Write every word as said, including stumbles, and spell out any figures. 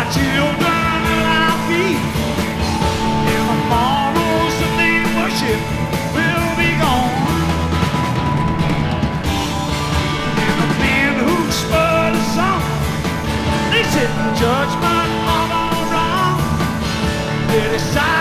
children will I feed. And tomorrow's Sunday worship will be gone. And the men who spurred us on, they sit in judgment of all wrong. They decide